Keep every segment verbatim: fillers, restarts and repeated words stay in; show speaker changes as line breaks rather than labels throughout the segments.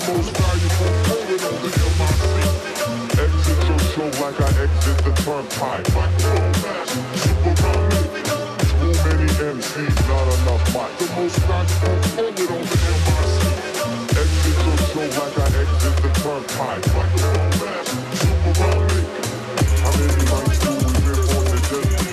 most valuable poet on the M I C. Exit your show like I exit the turnpike. Microphone master, super around me. Too many M Cs, not enough mic. The most valuable poet on the M I C. Exit your show like I exit the turnpike. Microphone master, super around me. How many mics do we rip on the desert?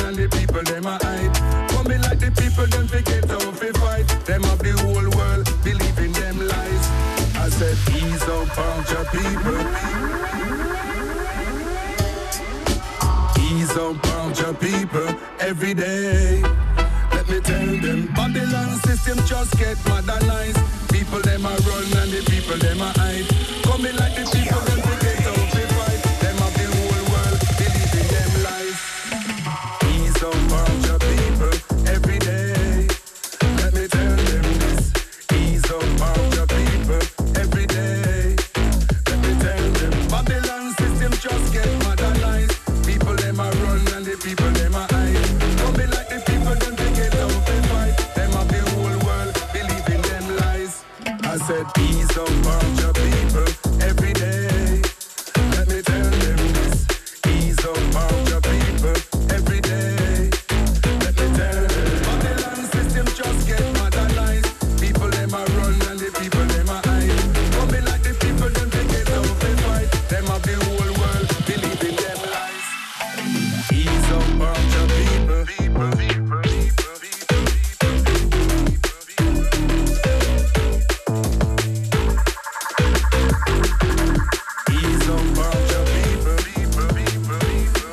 people them forget how we fight. Them have the whole world. Ease up, bunch of people. Ease up, bunch of people every day. Let me tell them, Babylon system just get modernized. People them a run and the people them a hide. Coming like the people them to get out the fight. Them of the whole world believe in them lies. Ease up, bunch of people every day. Let me tell them this. Ease up, bunch of people every day. Let me tell them, Babylon system just get modernized. People them a run and the people them a hide. Coming like the people them to get out the fight. Them of the whole world believe in them lies. I said ease up, bunch of people every day. Let me tell them this. Ease up, bunch of people every day. Let me tell them, Babylon system just get modernized. People them a run and the people them a hide. Coming like the people them to get out the fight. Them of the whole world believe in them lies. Ease up, bunch of people. People, people, people, people, Ease up, bunch of people. People, people, people,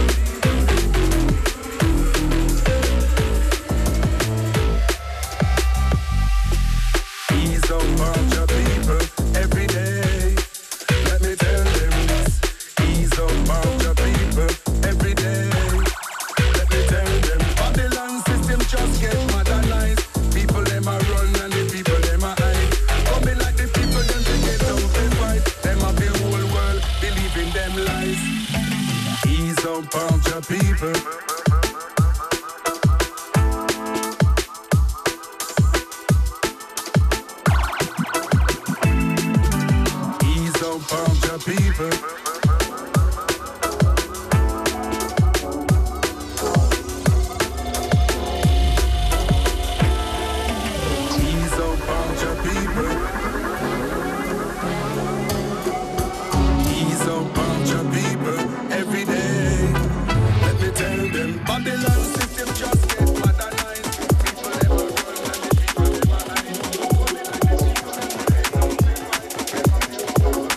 Ease up, bunch of people every day. Let me tell them this. Ease up, bunch of people every day. Let me tell them, Babylon system just get modernized. People them a run and the people them a hide. Coming like the people them to get out the fight. Them of the whole world believe in them lies. Ease up, bunch of people. Ease up, bunch of people. Ease up, bunch of people. Ease up, bunch of people every day. Let me tell them, Babylon system just get modernized. People them a run and the people them a hide. Coming like the people them to get out the fight. Them of the whole world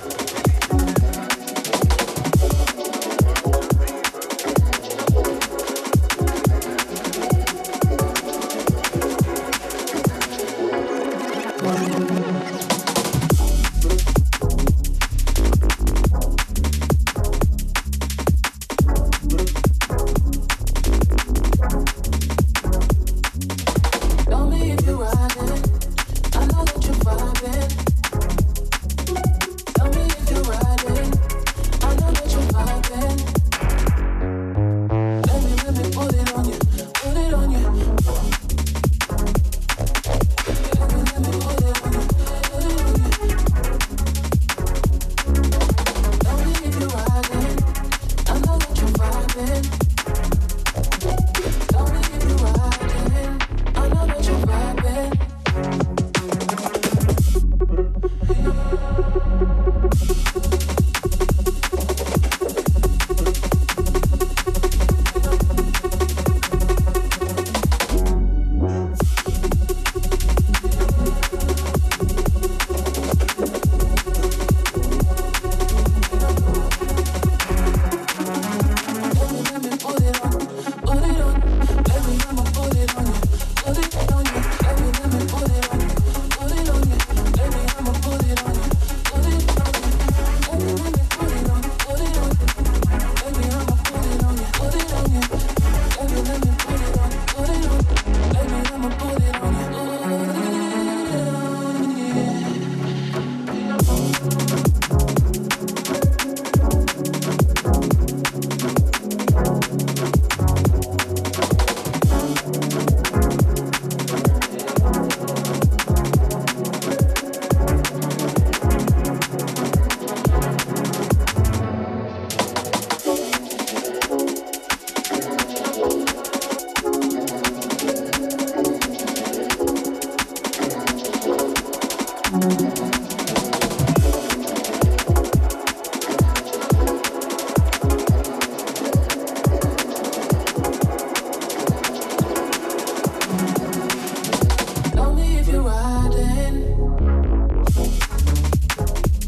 Tell me if you're riding. I know that you're vibing. Tell me if you're riding. I know that you're vibing. Let me, let me put it on you, put it on you. Let me, let me put it on you, put it on you. Tell me if you're riding. I know that you're vibing. Tell me if you're riding. I know that you're vibing. Let me, let me put it on, put it on. Let me, let me put it on you, put it on you. Let me, let me put it on you, put it on you. Let me, let me put it on you, put it on you. Let me, let me put it on, put it on you. Let me, let me put it on you, put it on you. Let me, let me put it on, put it on. Let me, let me put it on you, put it on you. Tell me if you're riding.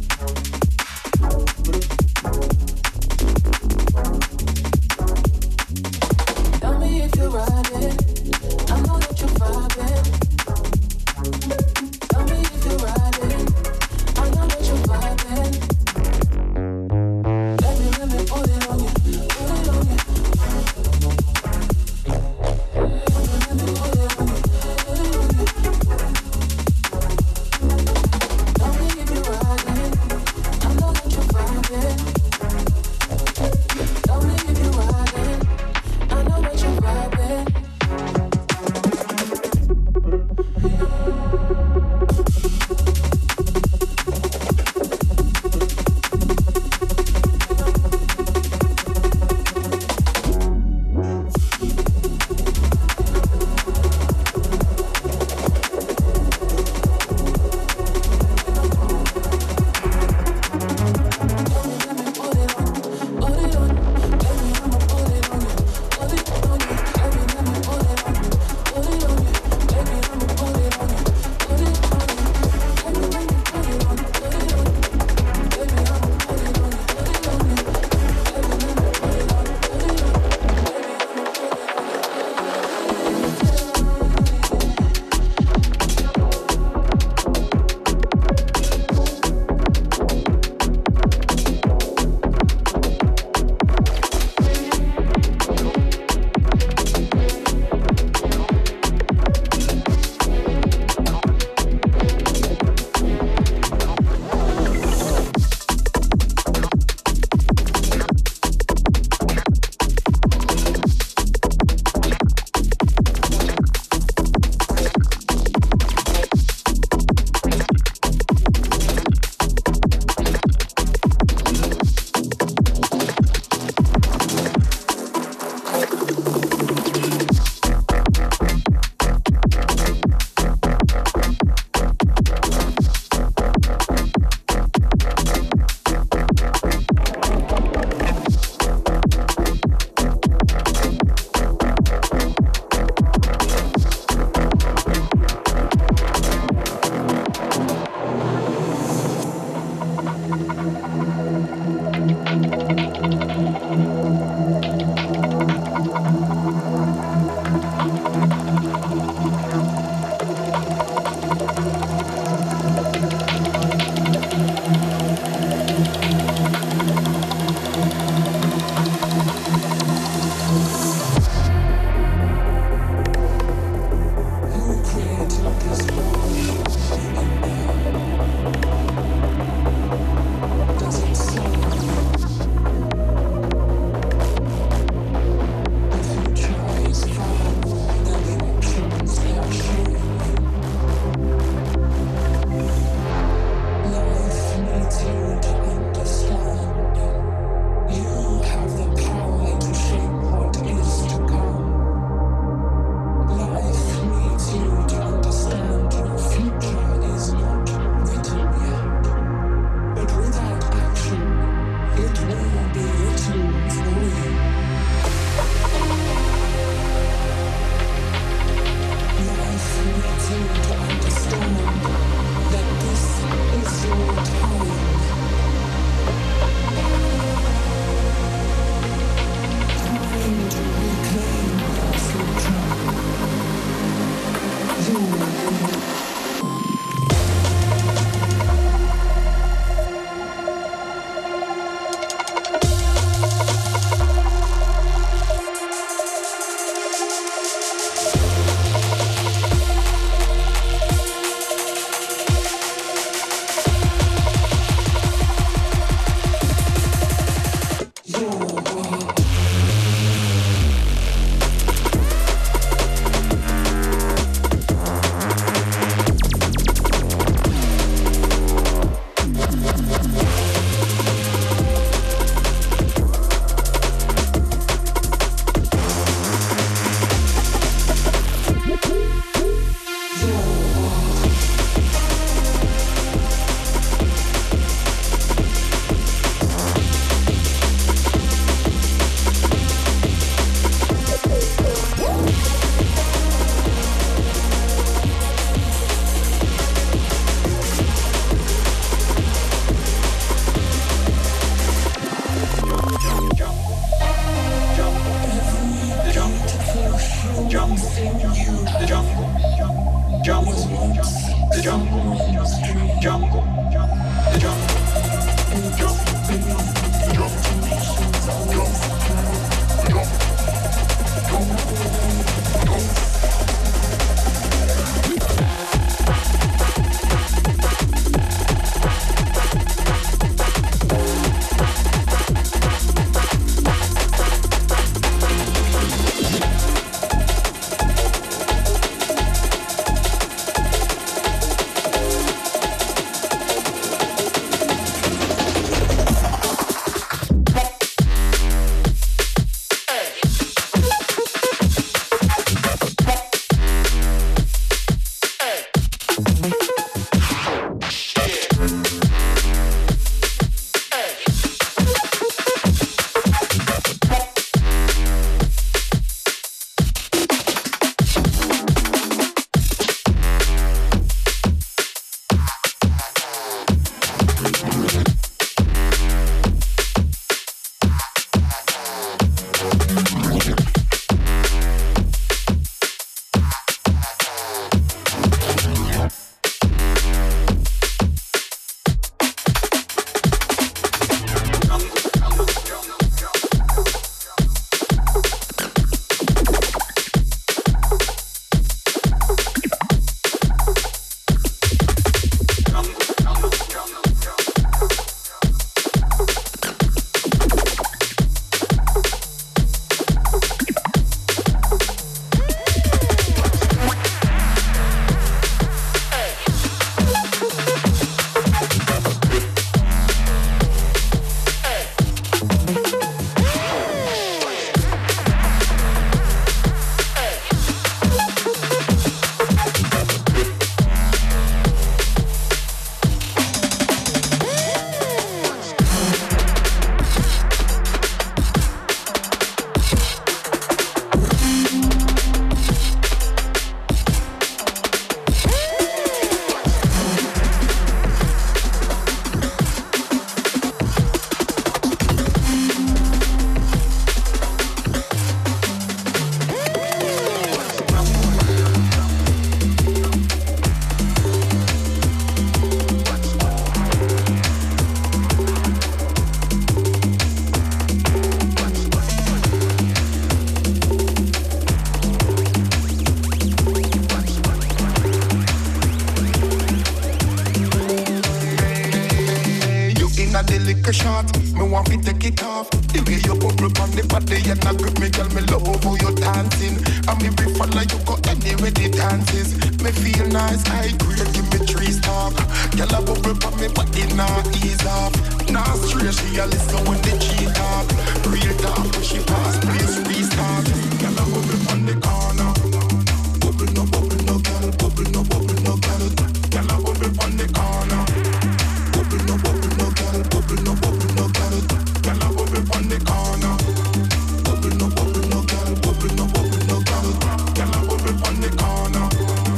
liquor shot. Me want to take it off. The way you bubble on the body and I grip me, girl, me love how you dancing. And me be follow you go anywhere the dances. Me feel nice, I agree, give me three star. Girl, I bubble on me body now ease off. Now straight, she a listen when the G talk. Real talk, when she pass, please restart. Girl, I bubble on the corner. Bubble no, bubble no, girl, bubble no, bubble no, girl. Girl, I bubble on the corner. Bubble no, bubble no, girl, bubble no, bubble no, girl. Girl, I bubble on the corner. Bubble no, bubble no, girl, bubble no, bubble no, girl. Girl, I bubble on the corner.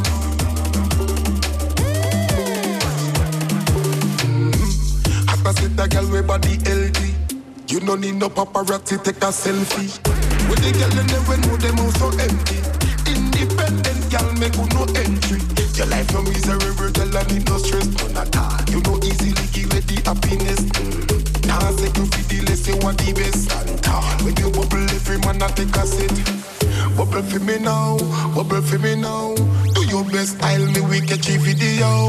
Mm-hmm. As I said, that girl with body healthy. You no need no paparazzi, take a selfie. With the girl, you never know them house so empty. Independent girl, make you no entry. Your life no miserable, girl, I need no stress, none at all. You know easily give it the happiness. Mm. Now I say you feel the less, you want the best. And tall, when you bubble, every man I take a sit. Bubble for me now, bubble for me now. Do your best, style me, we catch a video.